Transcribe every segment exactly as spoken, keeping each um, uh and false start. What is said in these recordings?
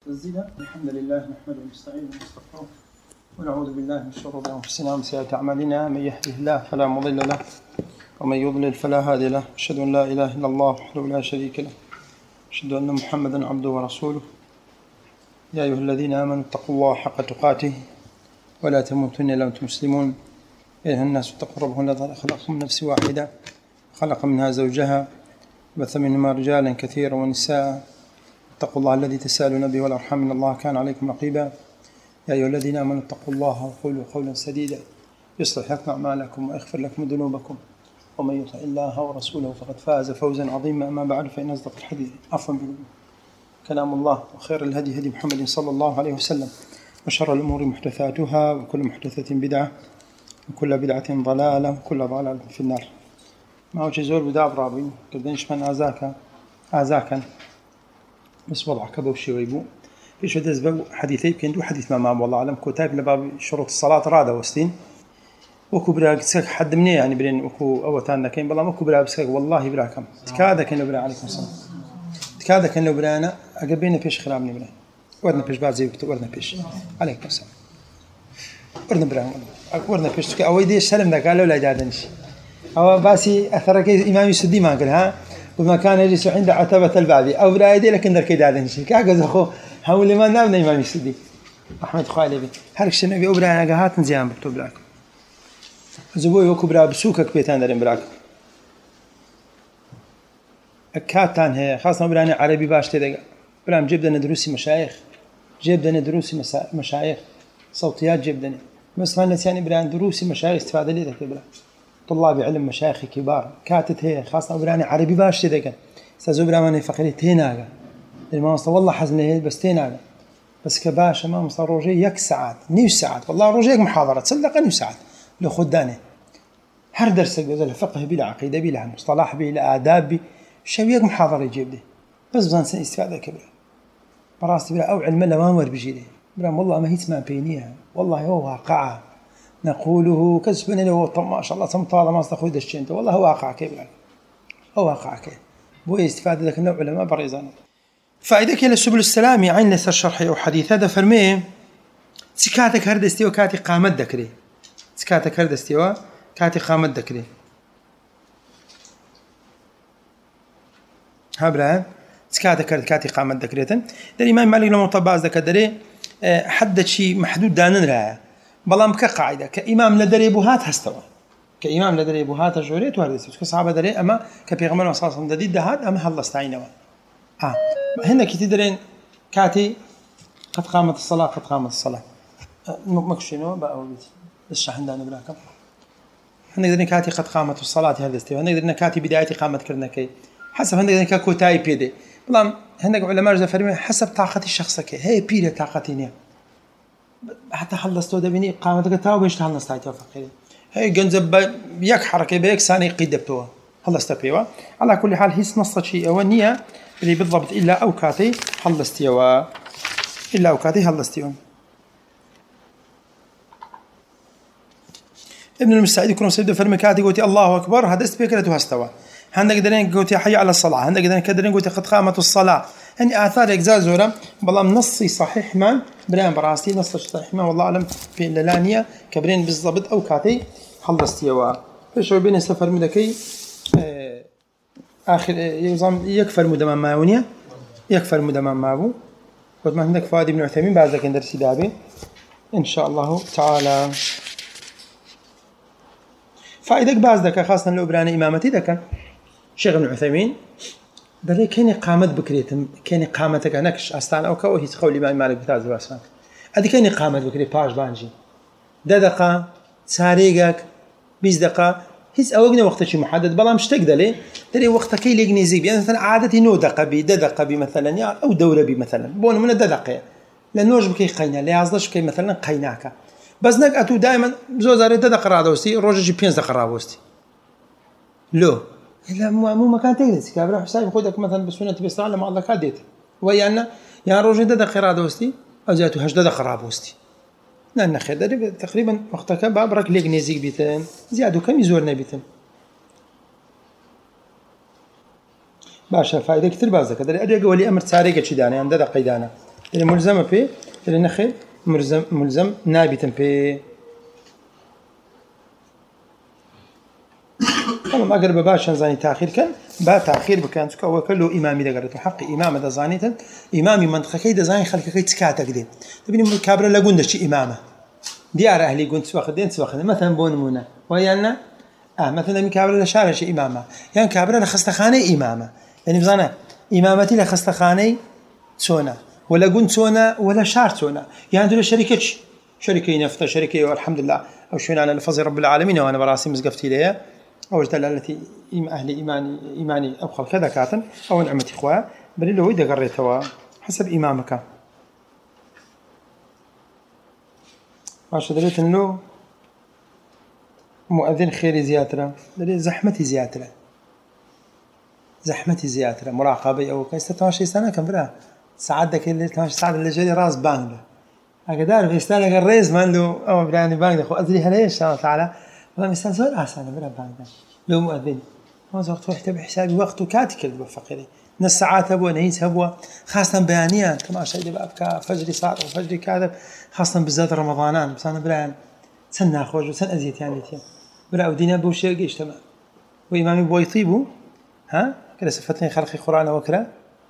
الزنا. الحمد لله نحمده ونستعينه ونستغفره ونعوذ بالله من شرور انفسنا ومن سيئات اعمالنا، من يهده الله فلا مضل له ومن يضلل فلا هادي له. اشهد ان لا اله الا الله وحده لا شريك له، اشهد ان محمدا عبده ورسوله. يا ايها الذين امنوا اتقوا الله حق تقاته ولا تموتن الا وانتم مسلمون. يا ايها الناس اتقوا ربكم الذي خلقكم من نفس واحده خلق منها زوجها وبث منهما رجالا كثيرا ونساء. اتقوا الله الذي تساءلون به والارحام ان الله كان عليكم رقيبا. يا ايها الذين امنوا اتقوا الله وقولوا قولا سديدا يصلح لكم اعمالكم ويغفر لكم ذنوبكم، ومن يطع الله ورسوله فقد فاز فوزا عظيما. اما بعد، فان اصدق الحديث عفوا كلام الله، وخير الهدي هدي محمد صلى الله عليه وسلم، وشر الامور محدثاتها، وكل محدثه بدعه، وكل بدعه ضلاله، وكل ضلاله في النار. ما هو زور بدأ برابين قدنش من أزاكا أزاكا بس وضعك بوشي ويبو فيش هذا سبب حديثي يمكن دو حديث ما ما والله أعلم كتاب لباب شروط الصلاة رادا وستين وكبرى قسك حد مني يعني برين وكو أوتان لكن بالله ما كبرى بسك والله براكم تكادا كان لو برا عليكم السلام تكادا كان لو برانا أجبينا فيش خرابني برا ورنا فيش بعد زي وقت ورنا فيش عليكم السلام ورنا برا ورنا فيش تك أويدي سلم ذاك قالوا لا جادنش أو باسي أثرك إمام السدي ما قالها وما كان يجلس عند عتبة الباب أو برايدي لكن ذا كيد هذا الشيء كأجز أخو هؤلاء ما نامنا إمام السدي أحمد خالبي هركش النبي أبرانا جهات زيان بكتب لك زبوي وكبرى بسوكك بيتان درين براك أكاتان هي خاصة أبرانا عربي باش تدق برام جبدنا دروسي مشايخ جبدنا دروسي مشايخ صوتيات جبدنا مثلا يعني بران دروسي مشايخ استفادة لي ذاك براك طلاب علم مشايخ كبار كاتت هي خاصة أبراني عربي باش تدقن استاذ أبراني فقري تيناغا ما مصطفى والله حزن هي بس تيناغا بس كباشا ما مصطفى روجي يك ساعات نيو ساعات والله روجي محاضرة تصدق نيو ساعات لو خداني هر درس جزء فقه بلا عقيدة بلا مصطلح بلا آداب بي شوية محاضرة يجيب لي بس بزان سن استفادة كبيرة براستي بلا أو علم لا ما بيجي لي برام والله ما هي اسمها بينيها والله هو واقعة نقوله كسبنا له ما شاء الله تم طالما ما استخدمت الشيء انت والله هو واقع كيف يعني هو واقع كيف بو استفاده ذاك النوع علماء بريزان فائده كلا سبل السلام عين لسر شرح او حديث هذا فرمي سكاتك هردستي وكاتي قامت ذكري سكاتك هردستي وكاتي قامت ذكري هبره سكاتك كاتي قامت ذكري ده الامام مالك لما طباز ذاك دري حدد شيء محدود دانن راه بلام كقاعدة كإمام لدري بوهات هستوى كإمام لدري بوهات جوريت وهردست كصحابة دري أما كبيغمبر صلى الله عليه وسلم دديد دهات أما هلا استعينوا آه هنا كي تدرين كاتي قد قامت الصلاة قد قامت الصلاة مكشينو بقى بيت الشح عندنا براكم هنا درين كاتي قد قامت الصلاة هردست هنا درين كاتي بداية قامت كرنا كي حسب هنا درين ككوتاي بيدي بلام هنا علماء جزء فرمي حسب طاقة الشخص كي هي بيدي طاقتينيا حتى خلصتو دبني قامتك تاو باش خلصت هاي فقيري هي جنزب يك حركه بيك ثاني قيدبتوها خلصت بيوا على كل حال هي نص شيء ونيه اللي بالضبط الا اوقاتي خلصتيوا الا اوقاتي خلصتيهم. ابن المستعيد يكون سيد فرمكاتي قلت الله اكبر هذا سبيكرته استوى هندق درين قلت حي على الصلاه هندق درين كدرين قلت قد قامت الصلاه يعني آثار إجزاء زورة بالله نصي صحيح ما برين براستي نص صحيح ما والله أعلم في اللانية كبرين بالضبط أو كاتي خلصتي وا فشو بين السفر مدكي آه آخر يوزم يكفر مدمم ماونية يكفر مدمم مابو قد ما عندك فؤاد بن عثيمين بعد ذاك درس دابي إن شاء الله تعالى فائدك بعد ذاك خاصة لو براني إمامتي ذاك شيخ ابن عثيمين بل كان قامت بكريتم كان قامتك هناكش أستان أو كوه يتقول الإمام مالك بتاعز براسك أدي كان قامت بكري باش بانجي دقيقة ساريقك بيز دقيقة هيس أوجنا وقت شيء محدد بلا مش تقدر ليه تري وقت كي ليجني زي يعني مثلا عادتي نو دقيقة بي دقيقة بي مثلا يا أو دورة بي مثلا بون من الدقيقة لأنه وجب كي قينا اللي عزلش كي مثلا قيناك بس نك أتو دائما زوزاري دقيقة رادوستي روجي بينز دقيقة رادوستي لو لا مو مو مكان تجلس كابر حساب خودك مثلا بسنة بيستعلم مع الله كاديت ويانا يا روجي ده دقيقة دوستي أو جاتو هجدة دقيقة بوستي لأن خير تقريبا وقتك بابرك ليك نزيك بيتن زيادو كم يزورنا بيتن باشا فائدة كتير بازك هذا أدي أقولي أمر سارقة شدانة عند ده قيدانة اللي ملزمة به اللي نخي ملزم ملزم نابتا به. أنا ما أقرب باش نزاني تأخير كان با تأخير بكان تكو كله إمامي دقرته حق إمامة دزانيتا إمامي منطقة كي دزاني خلك كي تسكات كده تبيني مكابرة لا قندش شيء إمامة ديار أهلي قند سواخد دين سواخد مثلا بونمونا ويانا آه مثلا مكابرة لشارع شيء إمامة يعني كابرة لخستخانة إمامة يعني بزانا إمامتي لخستخانة سونا ولا قند سونا ولا شار سونا يعني دول شركة شركة نفط شركة والحمد لله أو شونا على الفضل رب العالمين وأنا براسي مزقفتي ليها أو جدال التي أهل إيماني إيماني أبخل كذا كاتن أو نعمة إخوة بل اللي هو إذا قريتها حسب إمامك. عشان دريت إنه مؤذن خير زيادة دريت زحمتي زيادة زحمتي زيادة مراقبة أو كيس تماشي سنة كم برا سعادك اللي تماشي سعد اللي جري راس بانغ أقدر في استنى الرئيس ما عنده أو براني بانغ أخو أدري هلا إيش الله تعالى والله مثال زول أحسن برا بانغ لو مؤذن ما وقت وقت بحسابي وقته كاتك اللي بفقري نص ساعات أبوه نهيس أبوه خاصة بيانيا تماشي اللي بأبكى فجري صادق وفجري كاذب خاصة بالذات رمضانان بس أنا برا سنة أخوج وسن أزيت يعني تيا برا ودينا بوشي جيش تمام وإمامي بوي طيبه ها كده صفتني خلقي قرآن وكرا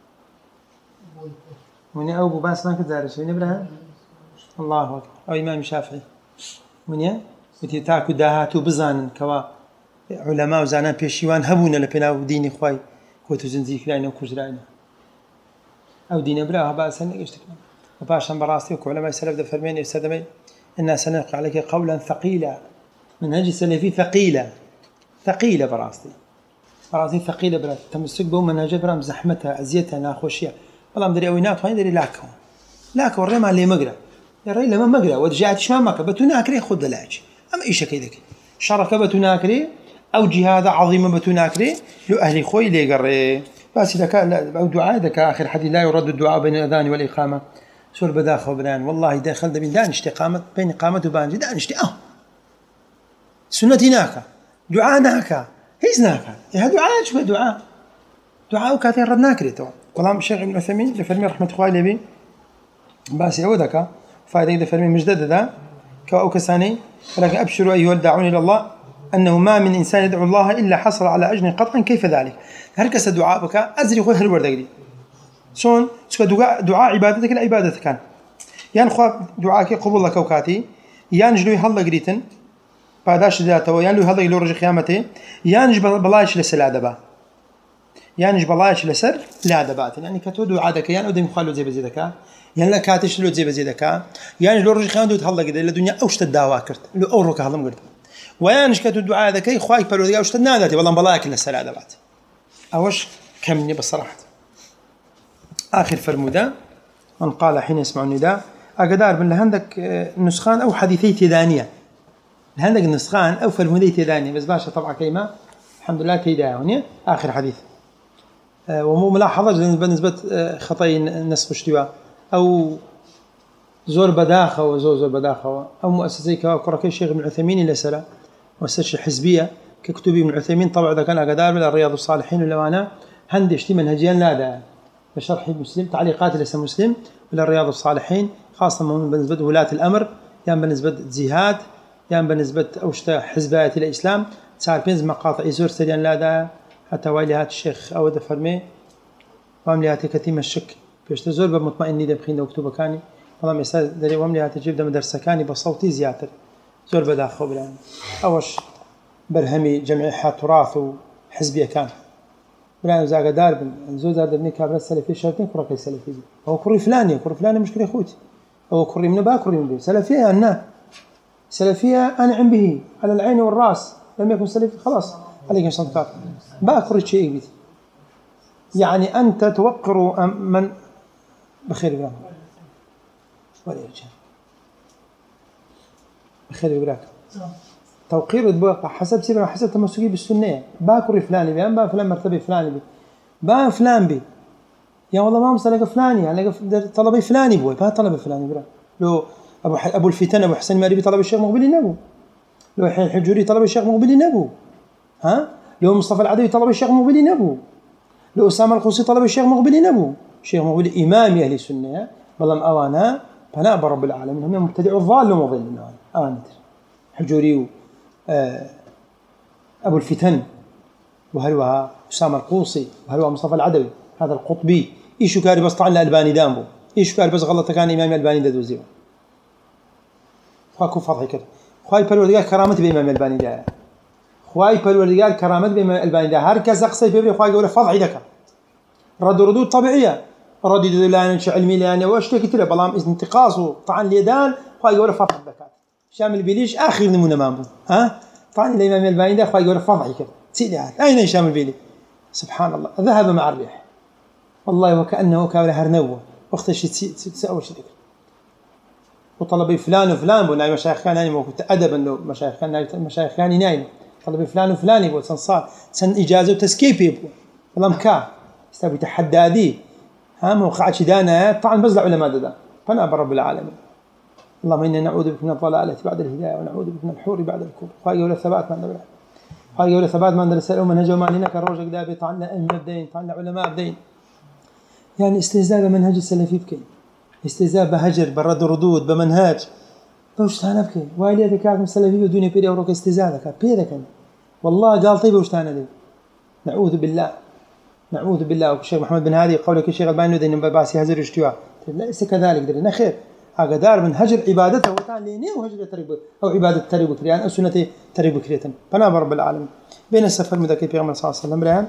وني أو بباس ما كدارش وني برا الله أكبر أو إمام شافعي وني وتي تاكو داهاتو بزانن كوا علماء وزانان بيشيوان هبونا لبنا وديني خواي كوتو زنزيك راينا وكوجراينا أو دين برا بأس نجشتك وباشا براسي وعلماء السلف ده فرميني وسدمي إن سنلقي عليك قولا ثقيلا منهج السلفي ثقيلة ثقيلة براستي براسي ثقيلة برا تمسك بهم منهج برام زحمتها أزيتها ناخوشية والله مدري أوينات وين دري لاكو لاكو الرمى اللي مقرأ يا رجل لما مقرأ ورجعت شامك بتناكري خذ دلاج أما إيش كذا شركة بتناكري أو جهاد عظيمة بتناكري لو أهلي خوي لي قري بس إذا كان أو دعاء إذا كان آخر حديث لا يرد الدعاء بين الأذان والإقامة سور بداخل وبنان والله داخل بين دانش إقامة بين إقامة وبانج دانش آه سنتي ناكا دعاء ناكا هيز ناكا يا دعاء شو دعاء دعاء وكاتين رد ناكري تو والله الشيخ ابن عثيمين لفرمي رحمة الله عليه بس يعودك فائدة إذا فرمي مجدد ذا كأو كساني ولكن أبشروا أيها الداعون إلى الله أنه ما من إنسان يدعو الله إلا حصل على أجر قطعا كيف ذلك هركس دعاءك أزري خذ هالورد قلي شون سو دعاء دعاء عبادتك العبادة كان يعني خو دعاءك قبول لك وكاتي يعني جلوي هلا قريتن بعداش ذاته يعني هلا يلو رجع قيامته يعني بلاش لسل أدبا يعني بلاش لسر لا أدبات يعني كتو دعاءك يعني ودي مخالو زي بزيدك يعني لا كاتش لو زي بزيدك يعني لو رجع قيامته هلا قد الدنيا أوش تدعوا كرت لو أورك هلا مقرد ويانش كتو الدعاء ذكي خواي برودي أوش تنادتي والله بلاك لسل أدبات أوش كمني بصراحة آخر فرمودا من قال حين يسمع النداء أقدار من لهندك نسخان أو حديثي تدانية لهندك نسخان أو فرمودي تدانية بس باشا طبعا كيما الحمد لله تدانية آخر حديث ومو ملاحظة بالنسبة خطأي النسخ اشتواء أو زور بداخة وزور زور بداخة أو مؤسسة كوكركي الشيخ ابن عثيمين إلى سلا مؤسسة حزبية ككتبي ابن عثيمين طبعا إذا كان أقدار من الرياض الصالحين ولا أنا هندشتي منهجيا لا ده بشرح مسلم تعليقات ليس مسلم ولا الرياض الصالحين خاصة من بالنسبة ولاة الأمر يعني بالنسبة زهاد يعني بالنسبة أوشتا حزبات الإسلام صار بينز مقاطع يزور سريان لا ده حتى وايلهات الشيخ أود فرمي وامليات كتيم الشك بيش تزور بمطمئني ده بخين وكتوبة كاني والله مثال دري وامليات تجيب ده مدرسة كاني بصوتي زيادة زور بدأ خبران أوش برهمي جمعية تراث وحزبية كان بلان زاغ دار بن زوج دار بني كابر السلفي شرطين كره كي سلفي هو كوري فلاني كوري فلاني مشكله خوتي هو كوري من باكوري من سلفيه انا سلفيه انا عم به على العين والراس لم يكن سلفي خلاص عليك صدقات باكوري شيء بيت يعني انت توقر من بخير بلا ولا يرجع بخير بلاك توقير البوقة حسب سيبنا حسب تمسكي بالسنة باكر فلاني بي با فلان مرتبة فلاني بي با فلان بي يا والله ما مسألة فلاني يعني طلبي فلاني بوي با طلب فلاني برا لو أبو ح... أبو الفتن أبو حسن ماري طلب الشيخ مقبلي نبو لو حين الحجوري طلب الشيخ مقبلي نبو ها لو مصطفى العدوي طلب الشيخ مقبلي نبو لو أسامة القوسي طلب الشيخ مقبلي نبو الشيخ مقبلي إمام أهل السنة بلام أوانا فنا برب العالمين هم مبتدع الضال ومضل أوانتر حجوري آه أبو الفتن وهلوها أسامة القوصي وهلوها مصطفى العدوي هذا القطبي إيشو كاري بس طعن الألباني دامبو إيشو كاري بس غلط كان إمام الألباني دادوزيو خواكو فضحي كده خواهي بالوردقال كرامتي بإمام الألباني دا خواهي بالوردقال كرامتي بإمام الألباني دا هركز أقصي بيبري خواهي يقول فضحي دكا رد ردود طبيعية ردود لان علمي لان واشتكي تلا بلام انتقاص وطعن اليدان خواهي يقول فضحي دكا شامل بيليش آخر نمونة مامبو ها طعن الإمام الألباني دا خواهي يقول فضحي كده سيدي هذا أين هشام البيلي سبحان الله ذهب مع الريح والله وكأنه كان هرنوه وقت شيء تسأول شيء وطلبي فلان وفلان بقول مشايخ كان يعني موجود أدب إنه مشايخ كان مشايخ كان نايم طلبي فلان وفلان يقول سنصار سن إجازة وتسكيب يبغى والله مكان استبي تحدادي ها موقع شدانا طبعا بزلع علماء ده فأنا برب العالمين اللهم إنا نعوذ بك من الضلالة بعد الهداية ونعوذ بك من الحور بعد الكفر خاية ولا ثبات من دبره خاية ولا ثبات من درسوا منهج وما لنا كروج قدابي طعنا أئمة بدين طعنا علماء بدين يعني استهزاء بمنهج السلفي بكي استهزاء بهجر برد ردود بمنهج بوشتانا بكي وايلي هذا كاكم السلفي بدون بيري أوروك استهزاء ذاك بيرك والله قال طيب بوشتانا دي نعوذ بالله نعوذ بالله والشيخ محمد بن هادي قولك الشيخ الباني ندين باسي هزر اشتواء ليس كذلك درنا خير هذا دار من هجر عبادته وتعال ليني وهجر تريب أو عبادة تريب كريان أو سنة تريب كريتن فنا برب العالمين بين السفر مذاكي في غمر صلى الله عليه وسلم ريان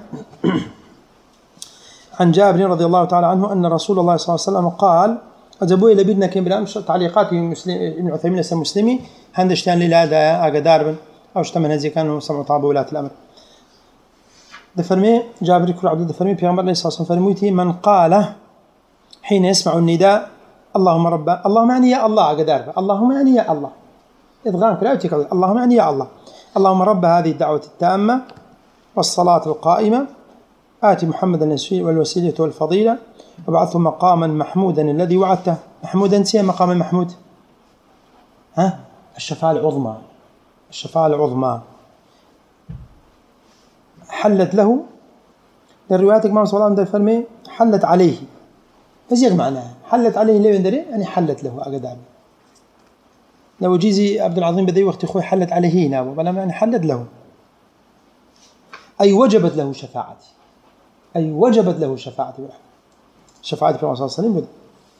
عن جابر رضي الله تعالى عنه أن رسول الله صلى الله عليه وسلم قال أجابوا إلى بدنا كم بلا تعليقات ابن عثيمين السمسلمي هندشتان لهذا أقدار بن أو اشتمن هذي كانوا سمعوا طاب ولاة الأمر دفرمي جابر كل عبد دفرمي في غمر صلى الله عليه وسلم فرميتي من قال حين يسمع النداء اللهم رب اللهم يعني يا الله أقدار اللهم يعني يا الله إضغام كلاوتك اللهم يعني يا الله اللهم رب هذه الدعوة التامة والصلاة القائمة آتي محمدا والوسيلة والفضيلة وبعثه مقاما محمودا الذي وعدته محمودا سيا مقام محمود ها الشفاعة العظمى الشفاعة العظمى حلت له للروايات كما صلى الله عليه وسلم حلت عليه فزيغ معناها حلت عليه ليه يندري يعني حلت له أقدام لو جيزي عبد العظيم بدي وقت أخوي حلت عليه هنا وبلا يعني حلت له أي وجبت له شفاعتي أي وجبت له شفاعتي شفاعتي في الرسول صلى الله عليه وسلم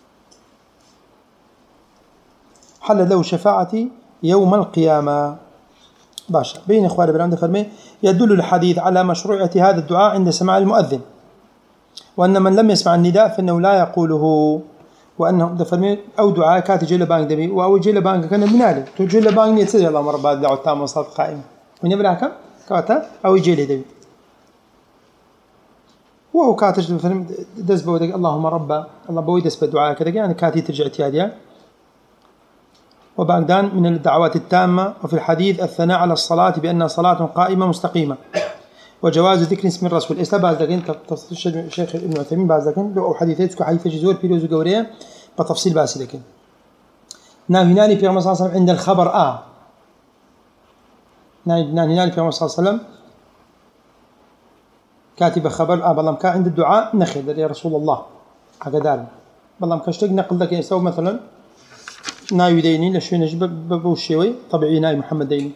حلت له شفاعتي يوم القيامة باشا بين إخواني بالعمد فرمي يدل الحديث على مشروعية هذا الدعاء عند سماع المؤذن وأن من لم يسمع النداء فإنه لا يقوله وأنه فرمي أو دعاء كاتي جيل بانك دبي أو جيل بانك كان بنادي تو جيل بانك نيتسجل الله مرة بعد دعوة تامة وصلاة قائمة من يبلعك كاتا أو جيل دبي وهو كاتج فرمي دز بودك اللهم رب الله بوي دز بدعاء كذا يعني كاتي ترجع تياديا وبعدان من الدعوات التامة وفي الحديث الثناء على الصلاة بأنها صلاة قائمة مستقيمة وجواز ذكر اسم الرسول استبعد لكن تفصيل الشيخ ابن عثيمين بعد لكن لو حديثيتك حديث جزور بيروز وجوريه بتفصيل باسي لكن ناهيناني في محمد صلى الله عليه وسلم عند الخبر آه ناهيناني في محمد صلى الله عليه وسلم كاتب خبر آه بالله كان عند الدعاء نخذ يا رسول الله هكذا بالله كشتق نقل لك يسوي مثلا ناوي ديني لشوي نجيب بوشيوي طبيعي ناي محمد ديني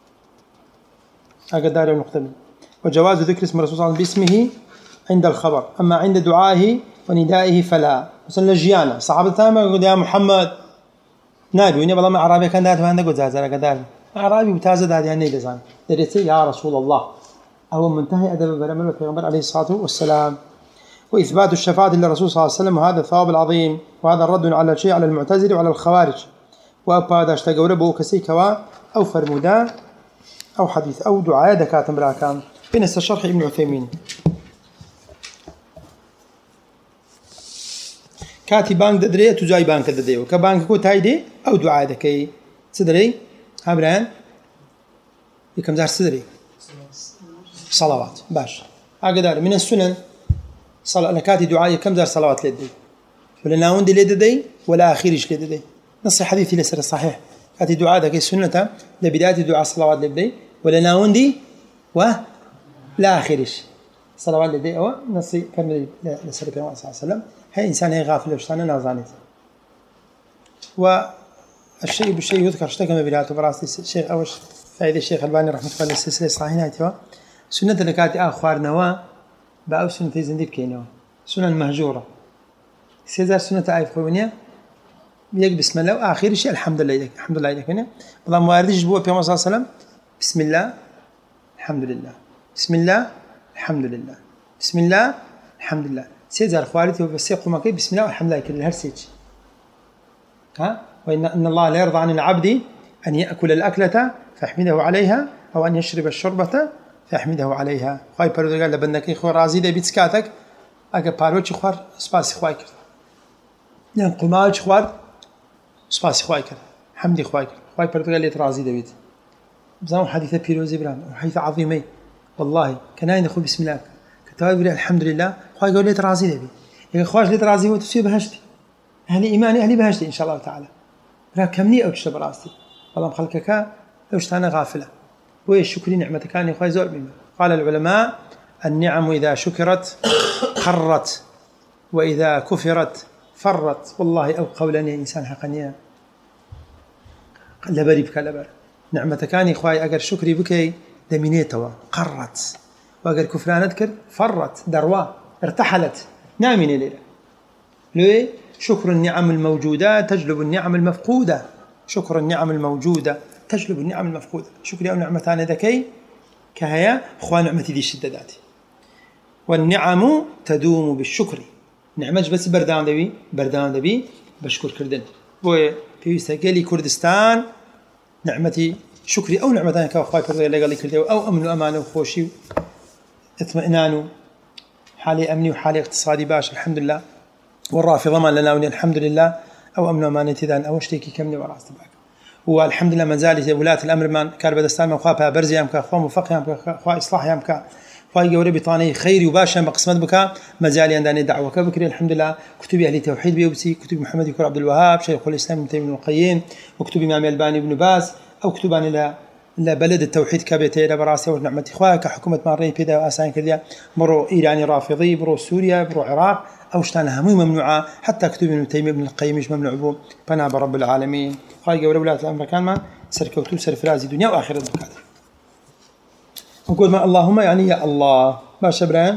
هكذا المختبر وجواز ذكر اسم الرسول صلى الله عليه وسلم باسمه عند الخبر أما عند دعائه وندائه فلا مثلا لجيانا صحابة ثانية يقول يا محمد نابي وني والله عربي كان دات ما نقول زازا كذا عربي متازد هذه يعني لزان دريتي يا رسول الله أو منتهي أدب برمل البيغمبر عليه الصلاة والسلام وإثبات الشفاعة للرسول صلى الله عليه وسلم وهذا الثواب العظيم وهذا الرد على الشيء على المعتزلة وعلى الخوارج وأبا هذا اشتقوا ربه كسيكوا أو فرمودان أو حديث أو دعاء دكاتم براكام بين الشرح ابن عثيمين كاتي بانك ددري تجاي بانك ددري وكبانك كو تايدي أو دعاء دكي صدري هابران يكم زار صدري صلوات باش هكذا من السنن صلاة كاتي دعاء كم زار صلوات لدي ولا ناوندي لدي ولا آخرش لدي نص حديثي لسر الصحيح كاتي دعاء دكي سنة لبداية دعاء صلوات لدي ولا ناوندي ولا آخرش صلوات لدي أو نص كمل لسر النبي صلى الله عليه وسلم هاي إنسان هي غافل وشتانه نازانيت والشيء بالشيء يذكر اشتكى ما بلاته براستي الشيخ أول فائدة الشيخ الباني رحمة الله السلسلة الصحيحة سنة لكاتي آخر نوا بأو سنة زنديب كينوا سنة مهجورة سيزار سنة آيف خوينيا يك بسم الله وآخر شيء الحمد لله لك الحمد لله لك هنا والله مواردش بوا في صلى الله عليه وسلم بسم الله الحمد لله بسم الله الحمد لله بسم الله الحمد لله سيزار خوارتي وبسيقوا مكي بسم الله والحمد لله كل هرسيج ها وإن إن الله لا يرضى عن العبد أن يأكل الأكلة فيحمده عليها أو أن يشرب الشربة فيحمده عليها خواهي پروردگار لبندكي خو راضي دي بيتسكاتك اگه پاروچ خوار سپاس خواهي کرد يعني قماج خوار سپاس خواهي کرد حمدي خواهي کرد خواهي پروردگار ليت راضي دي بيت بزاو حديثة بيروزي برام حديث عظيمي والله كناين اخو بسم الله كتاب يقول الحمد لله خواهي قول ليت راضي دي بيت يعني خواهش ليت راضي هو تسوي بهشتي أهلي إيماني أهلي بهشتي إن شاء الله تعالى برا كمني أو تشتب راستي والله مخلقك أوشتانا غافلة ويشكري نعمتك كان يخوي زول بما قال العلماء النعم إذا شكرت قرت وإذا كفرت فرت والله أو قولني إنسان حقنيا لبري بك لبر نعمتك كان يخوي أجر شكري بك دمينيتوا قرت وأجر كفران أذكر فرت دروا ارتحلت نامين ليلة ليه شكر النعم الموجودة تجلب النعم المفقودة شكر النعم الموجودة تجلب النعم المفقودة شكري أو نعمتان ذكي كهيا أخوان نعمتي ذي الشدة ذاتي والنعم تدوم بالشكر نعمج بس بردان دبي بردان دبي بشكر كردن بوي في سجلي كردستان نعمتي شكري أو نعمتان كأخوي فرضي اللي قال لي كردي أو أمن وأمان وخوشي اطمئنان حالي أمني وحالي اقتصادي باش الحمد لله والرافضة ما لنا وني الحمد لله أو أمن وأمان تذان أو اشتكي كمني وراس تبعك والحمد لله ما زال ولاة الأمر من كاربدستان من خواها برزي أمك خوا مفقه أمك خوا إصلاح أمك خوا جوري بطاني خير وباشا بقسمت بك ما زال عندنا دعوة كبكري الحمد لله كتب أهل التوحيد بيوبسي كتب محمد يكون عبد الوهاب شيخ الإسلام ابن تيمية القيم وكتب إمام الباني بن باز أو كتب عن لا لا بلد التوحيد كبيتي لا براسي ونعمة إخوة كحكومة مارين بيدا وأسان كذا مرو إيراني رافضي برو سوريا برو العراق أو شتانها مو ممنوعة حتى كتب ابن تيمية ابن القيم مش ممنوع بو بنا برب العالمين خايجة ولا ولاة الأمر كان ما سركوتو سرفرازي دنيا وآخرة بكات نقول ما اللهم يعني يا الله ما شبران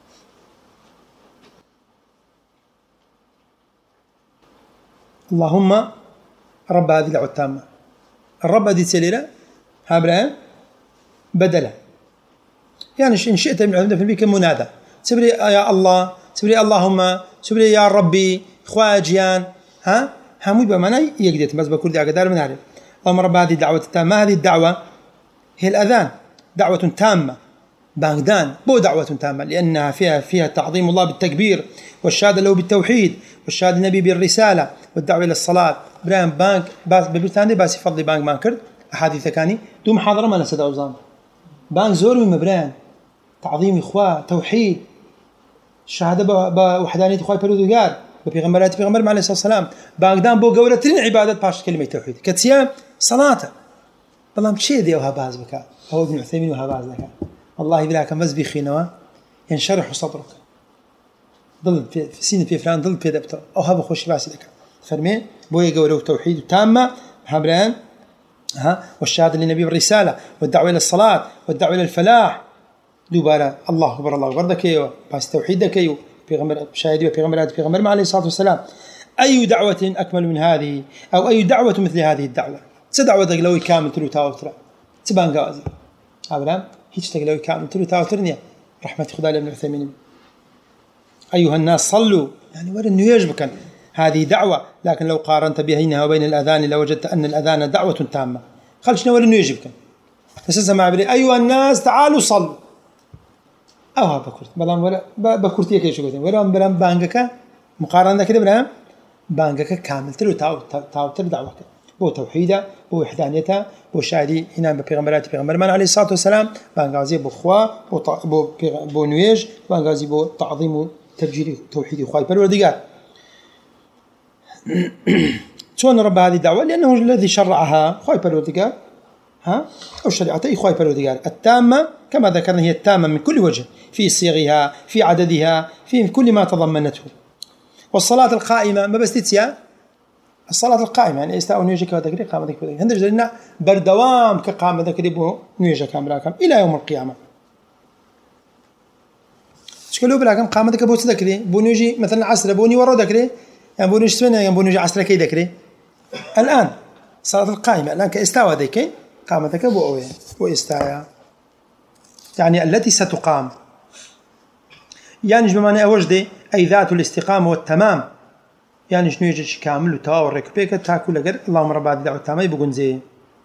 اللهم رب هذه الدعوة التامة الرب هذه سليلة هابران بدلا يعني إن شئت من عندنا في البيت منادى سبري يا الله سبري اللهم سبري يا ربي خواجيان ها همود بمعنى يقدر بس بكل دعوة قدر من عارف اللهم رب هذه الدعوة التامة هذه الدعوة هي الأذان دعوة تامة باغدان بو دعوة تامة لأنها فيها فيها تعظيم الله بالتكبير والشهادة له بالتوحيد والشهادة النبي بالرسالة والدعوة إلى الصلاة بران بانك باس ببرتاني باس يفضل بانك مانكر أحاديث كاني دو محاضرة ما نسد أوزان بانك زور مبران تعظيم إخوة توحيد الشهادة بوحدانية إخوة بردوغار ببيغمبرات بيغمبر عليه الصلاة والسلام باغدان بو قولة ترين عبادة باش كلمة توحيد كتيام صلاة والله مشي دي وها باز بك هو ابن عثيمين وها باز لك والله بلا كان بس بيخينوا ينشرح صدرك ضل في سين في فلان ضل في دبته او هذا خوش باس لك فرمي بو يقولوا توحيد تامة هبران ها والشهادة للنبي بالرسالة والدعوة إلى الصلاة والدعوة إلى الفلاح دوبارا الله أكبر الله أكبر دكيو باس توحيد دكيو بيغمر شاهدي بيغمرات بيغمر عليه الصلاة والسلام أي دعوة أكمل من هذه أو أي دعوة مثل هذه الدعوة سدعوة دقلوي كامل تلو تاوترا تبان قازي أبرام هيك دقلوي كامل تلو تاوترني رحمة خدا ابن عثيمين أيها الناس صلوا يعني ورا إنه يجبك هذه دعوة لكن لو قارنت بينها وبين الأذان لوجدت أن الأذان دعوة تامة خلشنا ورا إنه يجبك فسنسمع مع بري أيها الناس تعالوا صلوا أو ها بكرت بلام ولا بكرتيه كي شو قلتين ولا بلام بانجك مقارنة كده بلام بانجك كامل تلو تاو تاو تلو دعوة بو توحيده بو وحدانيته بو شادي هنا ببيغمبرات بيغمبر من عليه الصلاة والسلام بانغازي بو خوا بو بو بو نويج بانغازي بو تعظيم تبجيل توحيد خواي بالوردقار شلون رب هذه الدعوة لأنه الذي شرعها خواي بالوردقار ها أو شريعته خواي بالوردقار التامة كما ذكرنا هي التامة من كل وجه في صيغها في عددها في كل ما تضمنته والصلاة القائمة ما بس تتيا الصلاة القائمة يعني استاء نيجي كذكري قامة ذكري هندش لنا بردوام كقامة ذكري بو نيجي كامل كام إلى يوم القيامة. شكله بلاكم قامة ذكري بو تذكري بو نيجي مثلا عصر بوني ورا ذكري يعني بو نيجي سنة يعني بو نيجي عصر كي ذكري. الآن صلاة القائمة الآن كاستوى ذكي قامة ذكري بو أوي بو استاء يعني التي ستقام يعني بمعنى أوجدي أي ذات الاستقامة والتمام يعني شنو يجي كامل وتاور ركبيك تاكل لقر اللهم رب هذه الدعوة التامة يبقون زي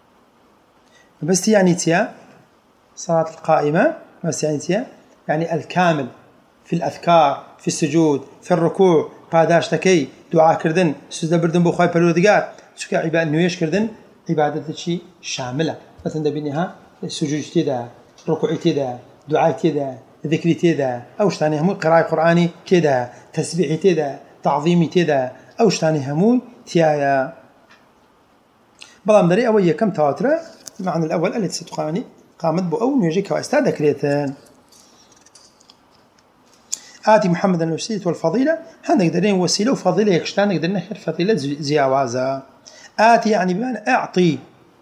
بس يعني تيا صلاة القائمة بس يعني تيا يعني الكامل في الأذكار في السجود في الركوع قاداش تكي دعاء كردن سجد بردن بخواي برودقار شو كعبادة نويش كردن عبادة شيء شاملة مثلا دبينها سجود تدا ركوع تدا دعاء تدا ذكر تدا أو شتاني هم قراءة قرآني تدا تسبيح تدا تعظيمي تدا أو شتاني هموي تيايا بلام دري أول كم تواترة معنى الأول التي ستقامني قامت بو أو نيجي كواستا ذكريتان آتي محمد الوسيلة والفضيلة هنقدر درين وسيلة وفضيلة يكشتان نقدر نخير فضيلة زياوازا. آتي يعني بمعنى أعطي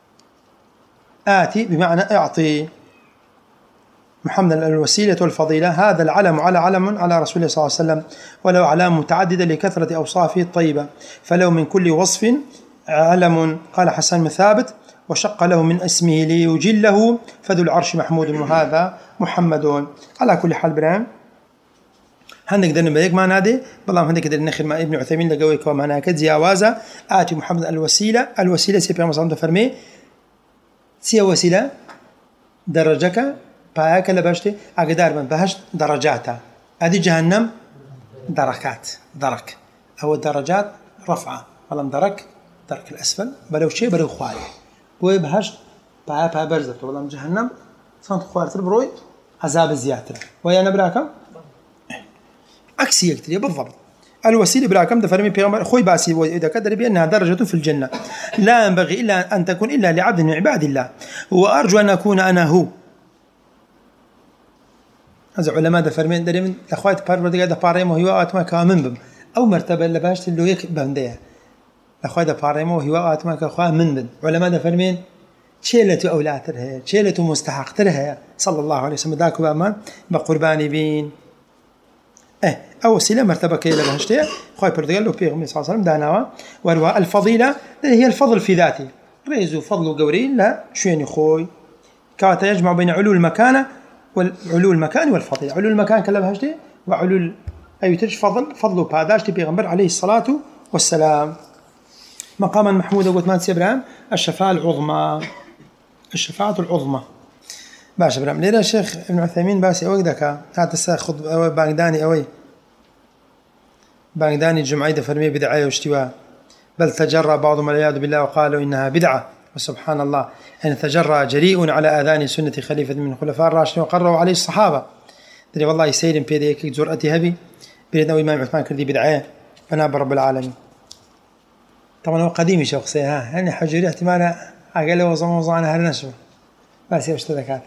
آتي بمعنى أعطي محمد الوسيلة والفضيلة هذا العلم على علم على رسول الله صلى الله عليه وسلم ولو علام متعددة لكثرة أوصافه الطيبة فلو من كل وصف علم قال حسان بن ثابت وشق له من اسمه ليجله فذو العرش محمود وهذا محمد. على كل حال برام هنقدر نبيك ما نادي بلام هنقدر نخر مع ابن عثيمين لقوي كما ناكد زياوازا آتي محمد الوسيلة الوسيلة سيبقى مصامد فرمي سي وسيلة درجك بايك لبشتي أقدر من بهشت درجاتها هذه جهنم دركات درك أو درجات رفعة ولم درك درك الأسفل بلو شيء بلو خوالي بوي بهشت بايا بايا برزت ولم جهنم صنت خوالتر بروي عذاب زيادة ويا نبراكم عكسي يكتري بالضبط. الوسيلة براكم دفرمي بيغمبر خوي باسي وإذا كدر بأنها درجة في الجنة لا ينبغي إلا أن تكون إلا لعبد من عباد الله وأرجو أن أكون أنا هو. هذا علماء دفرمين دري من أخوات باربر قاعدة باريمو هواءات ما كامن بم أو مرتبة اللي باش تلو يك بمديه أخوات باريمو هواءات ما كأخوات من بم علماء دفرمين شيلته أولادها شيلته مستحقتها صلى الله عليه وسلم ذاك بأمان بقرباني بين إيه أو وسيلة مرتبة كي لبهشتها خوي بردقال وبيغمي صلى الله عليه وسلم داناوا وروى الفضيلة هي الفضل في ذاته ريزو فضل وقورين لا شوين خوي كاتا يجمع بين علو المكانة والعلو المكان والفضيلة علو المكان كلا بهشتها وعلو أي ترش فضل فضل بهداشتي بيغمبر عليه الصلاة والسلام. مقاما محمودا قلت مان سيبرام الشفاعة العظمى الشفاعة العظمى باش برام ليلة الشيخ ابن عثيمين باسي أوي ذاك هذا الساخذ أوي باغداني أوي باغداني الجمعية فرمي بدعة واشتواء بل تجرى بعضهم والعياذ بالله وقالوا إنها بدعة وسبحان الله أن تجرى جريء على آذان سنة خليفة من الخلفاء الراشدين وقرروا عليه الصحابة دري والله يسير بيديك جرأتي هبي بريد أوي إمام عثمان كردي بدعة فناب رب العالمين. طبعا هو قديم شخصي ها يعني حجري احتمال أقل وزمان وزعنا هالنشوة بس يشتدكات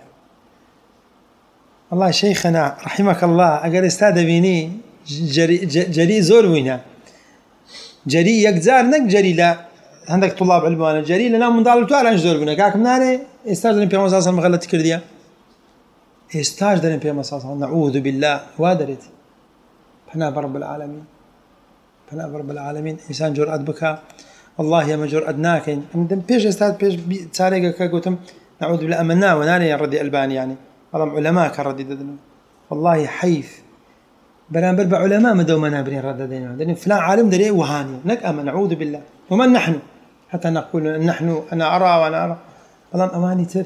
والله شيخنا رحمك الله أقل استاذ بيني جري, جري زول وينها جري يكزار نك جري لا عندك طلاب علمان جري لنا من ضالتو على زول بنا كاك مناري استاذ دني بيوم اساسا مغلط كرديا استاذ دني بيوم اساسا نعوذ بالله وادرت فنا برب العالمين فنا برب العالمين انسان جرأت بك والله يا مجر أدناك عندما بيش استاذ بيش تاريخ كقولتم نعوذ بالله أمنا وناري الردي الباني يعني والله علماء كردي ددنا والله حيث بلان بربع علماء مدوا منابرين رددين لأن فلان عالم دري وهاني نك أما نعوذ بالله ومن نحن حتى نقول نحن أنا أرى وأنا أرى والله أماني تر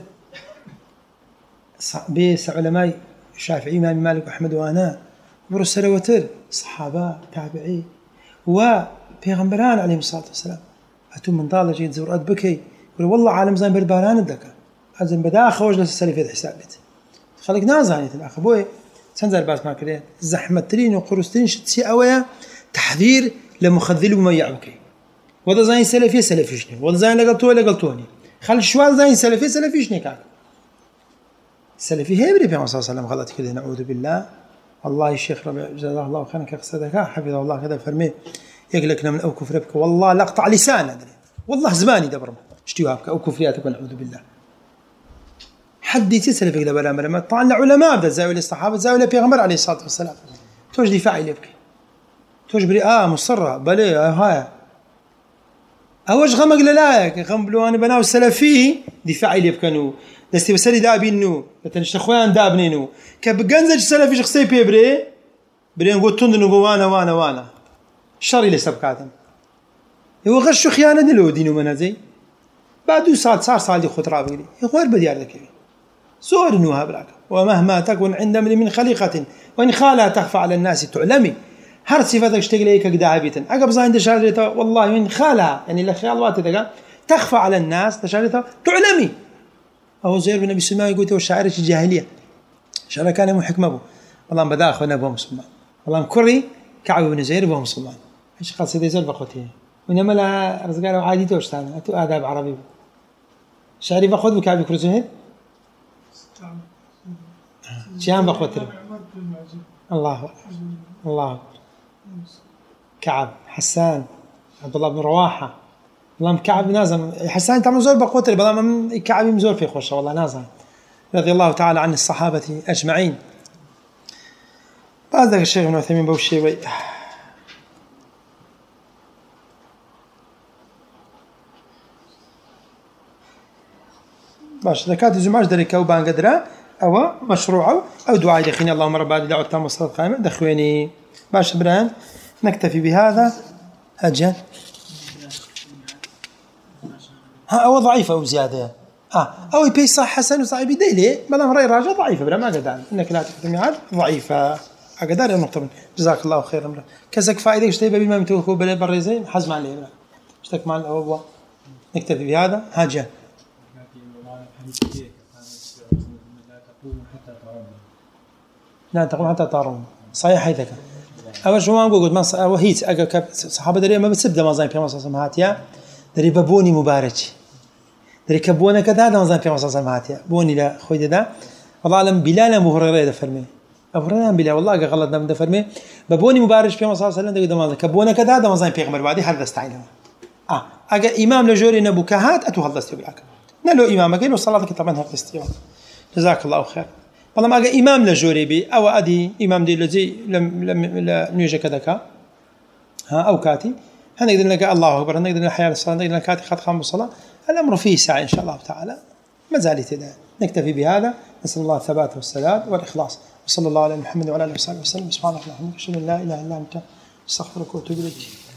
بيس علماء الشافعي إمام مالك وأحمد وأنا ورسل وتر صحابة تابعي وبيغمبران عليهم الصلاة والسلام أتم من ضالة جيد زور أدبكي يقول والله عالم زين برباران الدكا أزم بدا خوج للسلفية حسابت خليك نازعني الأخ بوي سنزل باس ما كريه زحمة ترين وقرستين شتسي أويا تحذير لمخذل وما يعبكي وذا زين سلفية سلفيشني وذا زين لقلتوه لقلتوني خل شوال زين سلفية سلفيشني كاك السلفي هي بري بيعمل صلى الله عليه وسلم غلط كذا نعوذ بالله والله الشيخ ربيع جزاه الله خيرا كقصدك حفظه الله كذا فرمي يقلك من أو كفر بك والله لقطع لسانه والله زماني دبر اشتيوهابك أو كفرياتك ونعوذ بالله حد يتسلف كذا بلا مرة طالع علماء بدأ زاوية الصحابة زاوية بيغمر عليه الصلاة والسلام توج دفاعي لبك توج بري آه مصرة بلي آه هاي أوج غمق للايك غم بلوان بناو السلفي دفاعي لبكنو دستي بسري دابينو لتنشتخوان دابنينو كبجنزج السلفي شخصي بيبري بري نقول تندنو وانا وانا وانا شري لسبكاتن هو غش خيانة دلو دينو منازي بعد سال صار صار دي خطرة بيلي غير بديار ذكي سور نوها براك ومهما تكن عند من خليقة وإن خالها تخفى على الناس تعلمي هر صفتك اشتغل لك كداعبية عقب زاين دشارتها والله من خالها يعني الخيال واتدقا تخفى على الناس دشارتها تعلمي أو زير بن أبي سلمان يقول والشاعر الجاهلية شعر كان مو حكمه والله بداخل أنا أبوه مسلمان والله كري كعب بن زير أبوه مسلمان إيش قال سيدي زول بقوتيه وإنما لا رزقنا وعادي توش ثاني أتو آداب عربي شعري بأخذ بكعب كرزهن شيان بقوتر الله الله كعب حسان عبد الله بن رواحة والله كعب نازم حسان تعمل زور بقوتر بلا من كعب مزور في خوشه والله نازم رضي الله تعالى عن الصحابة أجمعين. بعد ذلك الشيخ ابن عثيمين بوشي باش زكاة الزماج دريكا وبان قدرة أو مشروعه أو دعاء دخيني اللهم رب هذه دعوة تامة والصلاة القائمة دخويني باش بران نكتفي بهذا أجل ها أو ضعيفة أو زيادة آه أو يبي صح حسن وصحيح بديلي ما رأي راجع ضعيفة بلا ما قدر إنك لا تكتمي عاد ضعيفة أقدر النقطة من جزاك الله خيرا مرة كذلك فائدة اشتري بما متوخو بلا بريزين حزم عليه بلا اشتك مع الأبوة نكتفي بهذا هاجل لا تقوم حتى ترون صحيح هيك أول شو ما نقول ما أو هيت أجا صحابة دري ما بتسبدا ما زين في مصر سمعتيا دري ببوني مبارك دري كبونا كذا هذا ما زين في مصر سمعتيا بوني لا خوي ده والله أعلم بلال أبو هريرة ده فرمي أبو هريرة بلال والله أجا غلطنا من ده فرمي ببوني مبارك في مصر صلى الله عليه وسلم كبونا كذا هذا ما زين في غمر بعدي هذا استعينه آه أجا إمام لجوري نبو كهات أتو هذا استيقاك نلو إمامك إنه صلاتك طبعا هذا استيقاك جزاك الله خير والله ما أجا إمام لجوري بي أو أدي إمام دي الذي لم لم نيجي كذا ها أو كاتي هنقدر لك الله أكبر هنقدر الحياة الصلاة هنقدر كاتي خد خام الصلاة الأمر فيه ساعة إن شاء الله تعالى ما زال تدا نكتفي بهذا نسأل الله الثبات والسداد والإخلاص وصلى الله على محمد وعلى آله وصحبه وسلم سبحانك اللهم وبحمدك أشهد أن لا إله إلا أنت أستغفرك وأتوب إليك.